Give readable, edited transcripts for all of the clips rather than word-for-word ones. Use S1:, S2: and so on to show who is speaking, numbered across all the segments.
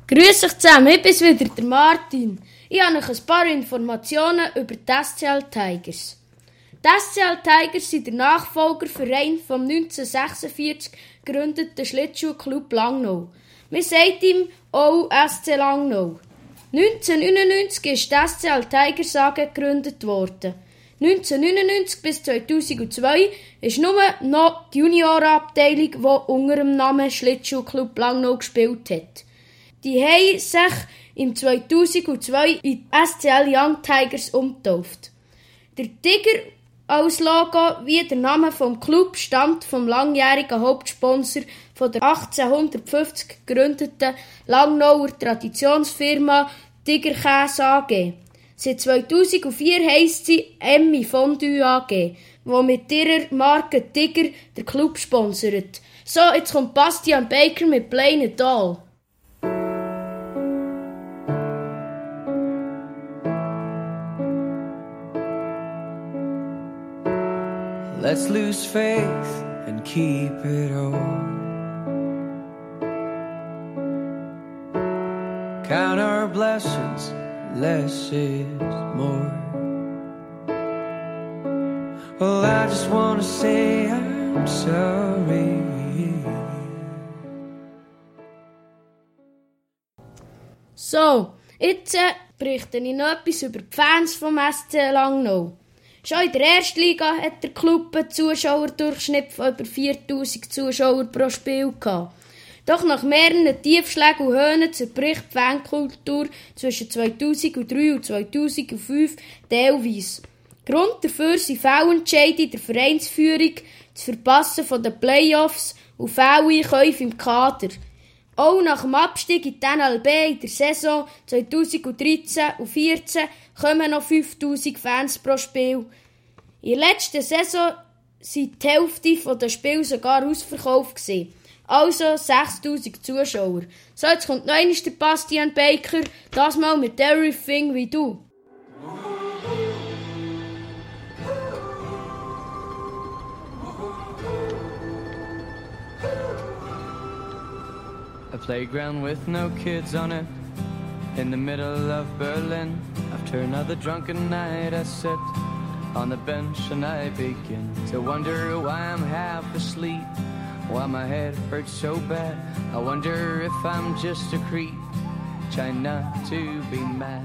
S1: Grüß euch zusammen, ich bin's wieder, der Martin. Ich habe euch ein paar Informationen über die SCL Tigers. Die SCL Tigers sind der Nachfolgerverein vom 1946 gegründeten Schlittschuhclub Langnau. Man sagt ihm auch SC Langnau. 1999 ist die SCL Tigers AG gegründet worden. 1999 bis 2002 ist nur noch die Juniorenabteilung, die unter dem Namen Schlittschuhclub Langnau gespielt hat. Die haben sich im 2002 in SCL Young Tigers umgetauft. Der Tiger als Logo, wie der Name vom Club, stammt vom langjährigen Hauptsponsor von der 1850 gegründeten Langnauer Traditionsfirma Tiger Käse AG. Seit 2004 heisst sie Emmy Fondue AG, die mit ihrer Marke Tiger den Club sponsert. So, jetzt kommt Bastian Baker mit Plain It All.
S2: Let's lose faith and keep it all. Count our blessings, less is more. Well, I just wanna say I'm sorry.
S1: So, jetzt berichte ich noch etwas über die Fans vom SC Langnau. Schon in der ersten Liga hat der Club einen Zuschauerdurchschnitt von über 4000 Zuschauer pro Spiel gehabt. Doch nach mehreren Tiefschlägen und Höhen zerbricht die Fankultur zwischen 2003 und 2005 teilweise. Grund dafür sind Fehlentscheide in der Vereinsführung, das Verpassen von den Playoffs und Fehleinkäufe im Kader. Auch nach dem Abstieg in die NLB in der Saison 2013 und 2014 kommen noch 5000 Fans pro Spiel. In der letzten Saison war die Hälfte der Spiele sogar ausverkauft gewesen. Also 6000 Zuschauer. So, jetzt kommt noch einmal der Bastian Baker, das mal mit Everything We Do.
S2: A playground with no kids on it, in the middle of Berlin. After another drunken night I sit on the bench and I begin to wonder why I'm half asleep, why my head hurts so bad. I wonder if I'm just a creep, trying not to be mad.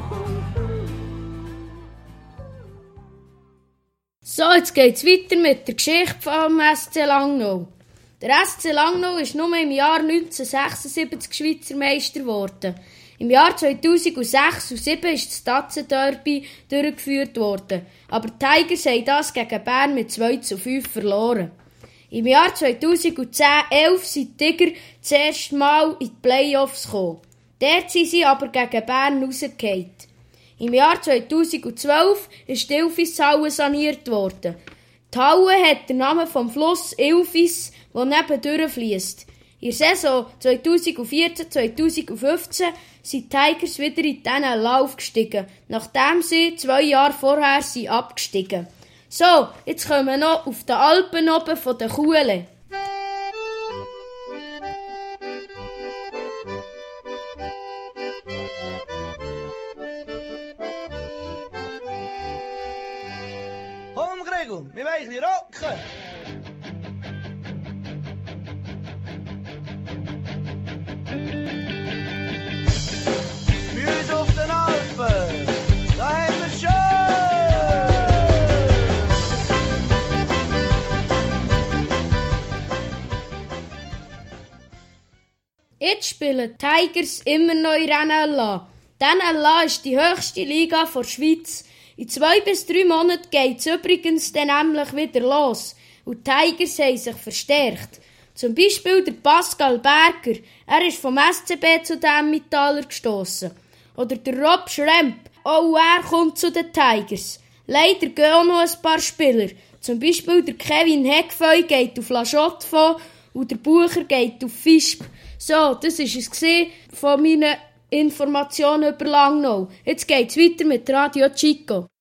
S1: So, jetzt geht's weiter mit der Geschichte vom SC Langnau. Der SC Langnau ist nur im Jahr 1976 Schweizer Meister geworden. Im Jahr 2006 und 2007 ist das Tatzenderby durchgeführt worden. Aber die Tigers haben das gegen Bern mit 2:5 verloren. Im Jahr 2010-11 sind die Tiger das erste Mal in die Playoffs gekommen. Dort sind sie aber gegen Bern rausgefallen. Im Jahr 2012 ist die Ilfishalle saniert worden. Die Halle hat den Namen vom Fluss Ilfis, der nebendurch fliesst. In der Saison 2014-2015 sind die Tigers wieder in die NL aufgestiegen, nachdem sie 2 Jahre vorher sind abgestiegen. So, jetzt kommen wir noch auf den Alpen oben von den Kuhlen.
S3: Komm, Gregor, wir wollen ein bisschen rocken. Wir sind auf den Alpen, da haben wir schön.
S1: Jetzt spielen die Tigers immer noch in der NLA. Die NLA ist die höchste Liga der Schweiz. In 2 bis 3 Monaten geht es übrigens dann nämlich wieder los. Und die Tigers haben sich verstärkt. Zum Beispiel der Pascal Berger. Er ist vom SCB zu den Emmentaler gestossen. Oder der Rob Schremp. Auch er kommt zu den Tigers. Leider gehen auch noch ein paar Spieler. Zum Beispiel der Kevin Hegfeu geht auf La Chaux-de-Fonds und der Bucher geht auf Visp. So, das war es von meinen Informationen über Langnau. Jetzt geht's weiter mit Radio Chico.